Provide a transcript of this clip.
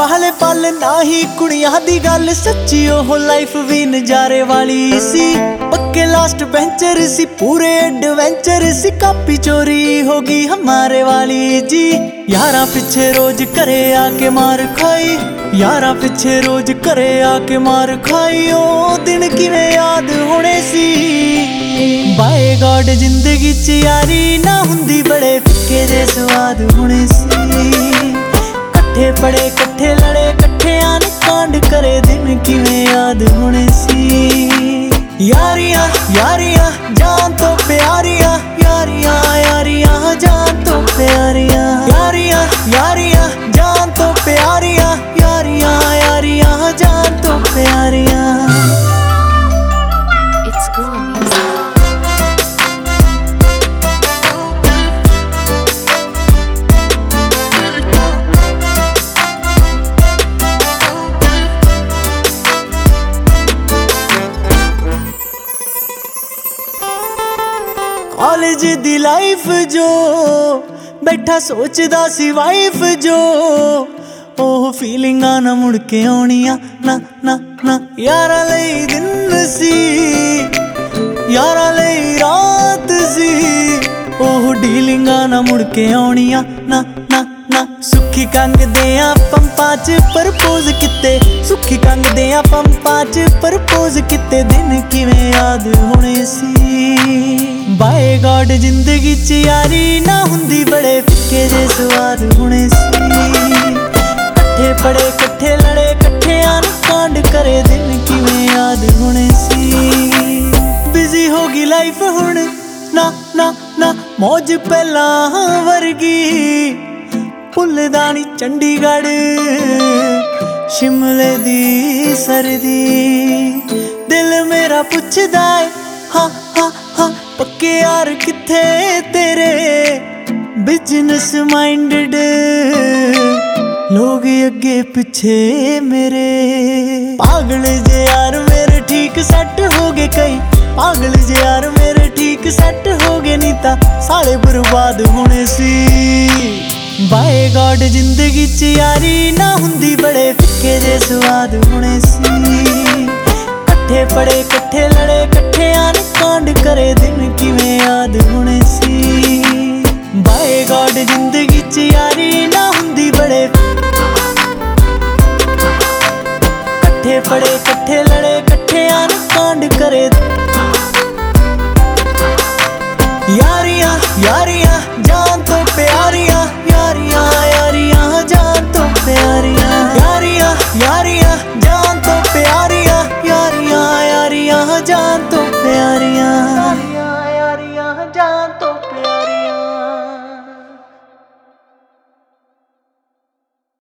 वाले पल ना ही कुड़ियां दी गल सच्ची ओह लाइफ भी नजारे वाली सी। पक्के लास्ट बेंचर सी पूरे एडवेंचर सी। कापी चोरी होगी हमारे वाली जी। यारा पीछे रोज करे आके मार खाई, यारा पीछे रोज करे आके मार खाई। ओ दिन किवें याद होने सी। बाय गॉड जिंदगी च यारी ना हुंदी बड़े फिक्के जे स्वाद होने सी। कट्ठे पड़े कट्ठे लड़े कट्ठियां ने कांड करे दिन किवें याद होने सी। यारियां यारियां जान तो प्यारियां, यारियां यारियां जान तो प्यारियां। यारियां यारियां जान तो प्यारियां, यारियां यारियां जान तो प्यारियां। It's cool music. कॉलेज दी लाइफ जो बैठा सोचदा सी वाइफ जो। ओह फीलिंगां ना मुड़ के आउणियां ना ना ना। यारा लई दिन सी यारा लई रात सी। ओह डीलिंगां ना मुड़ के आउणियां ना ना ना। सुखी कंग देआं पंपां च प्रपोज किते, सुखी कंग देआं पंपां च प्रपोज किते। दिन किवें याद होने सी। बाय गॉड जिंदगी च यारी ना हुंदी बड़े फिक्के जे स्वाद होने सी। कट्ठे पड़े कट्ठे लड़े कट्ठियां ने कांड करे दिन किवें याद होने सी। बिजी होगी लाइफ हुण ना ना ना। मौज पहला वर्गी भुलदा नी चंडीगढ़ शिमले दी सर्दी। दिल मेरा पुछदा है हाँ हाँ हाँ पक्के यार किथे तेरे। बिजनेस माइंडेड लोग अगे पिछे मेरे। पागल जे यार मेरे ठीक सेट हो गए कई, पागल जे यार मेरे ठीक सेट हो गए। नी तां साले बर्बाद होने सी। बाय गॉड जिंदगी च यारी ना हुंदी बड़े फिक्के जे स्वाद होने सी। कट्ठे पड़े कट्ठे लड़े कट्ठियां ने कांड करे दिन किवें याद होने सी। बाय गॉड जिंदगी च यारी ना हुंदी बड़े कट्ठे पड़े कट्ठे लड़े कट्ठियां ने कांड करे।